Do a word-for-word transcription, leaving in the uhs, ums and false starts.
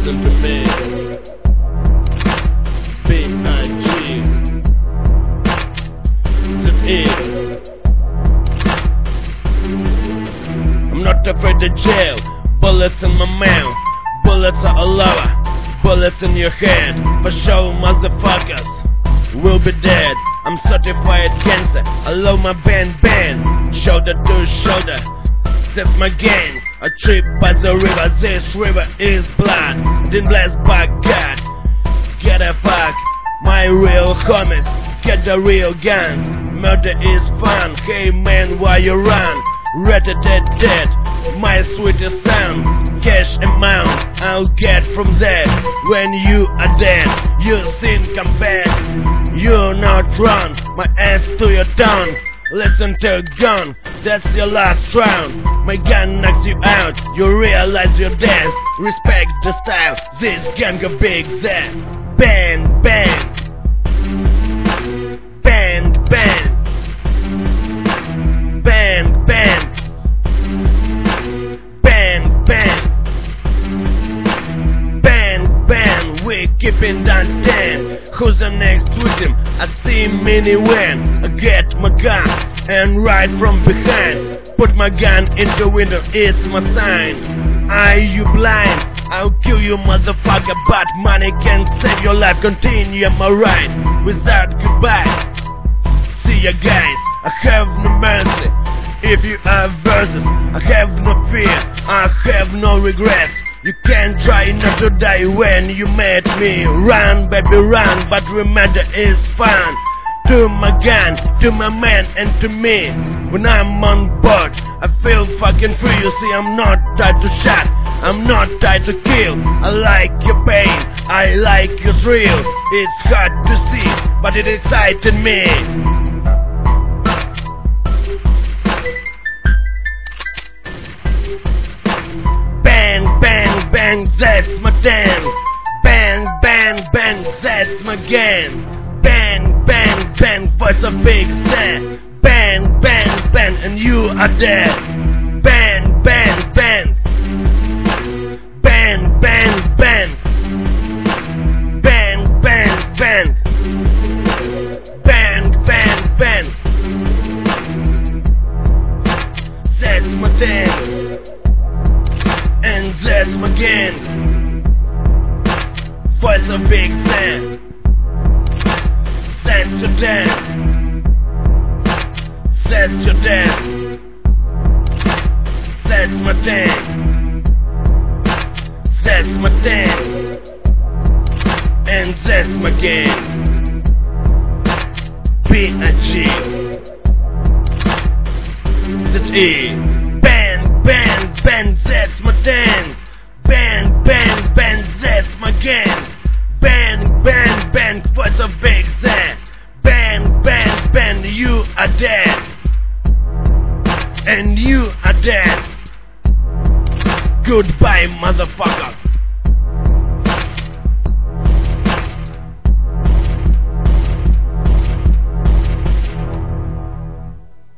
listen to me. B I G Z E. I'm not afraid of jail. Bullets in my mouth, bullets are all over, bullets in your head. For sure, motherfuckers will be dead. I'm certified gangster, I love my band band. Shoulder to shoulder, that's my gang. I trip by the river, this river is blood. Then blessed by God, get a fuck. My real homies, get the real guns. Murder is fun, hey man, why you run? Rat-a-tat-tat, my sweetest son. Cash amount I'll get from that. When you are dead, you sin come back. You're not wrong, my ass to your tongue. Listen to gun, that's your last round. My gun knocks you out, you realize you're dead. Respect the style, this gang of big Z. Bang, bang. Bang, bang. Bang, bang. Bang, bang. Bang, bang. We keeping that dance. Who's the next victim? I see mini when I get my gun and ride from behind. Put my gun in the window, it's my sign. Are you blind? I'll kill you, motherfucker, but money can't save your life. Continue my ride without goodbye. See ya guys, I have no mercy. If you have verses, I have no fear, I have no regrets. You can't try not to die when you met me. Run, baby, run, but remember it's fun. To my gun, to my man, and to me. When I'm on board, I feel fucking free. You see, I'm not tied to shot, I'm not tied to kill. I like your pain, I like your thrill. It's hard to see, but it excited me. Bang, bang, bang, that's my dance. Bang, bang, bang, that's my gang. Bang, bang, bang, voice of big Z. Bang, bang, bang, and you are dead. Bang, bang, bang. Bang, bang, bang. Bang, bang, bang. Bang, bang, bang. That's my dance. And that's my gang. Voice of big Z. That's your dance. That's your dance. That's my dance. That's my dance. And that's my game. B I G Z E. Bang, bang, bang, that's my dance. Bang, bang, bang, that's my game. Bang, bang, bang, voice of big Z. Bang, bang, bang, you are dead. And you are dead. Goodbye, motherfucker.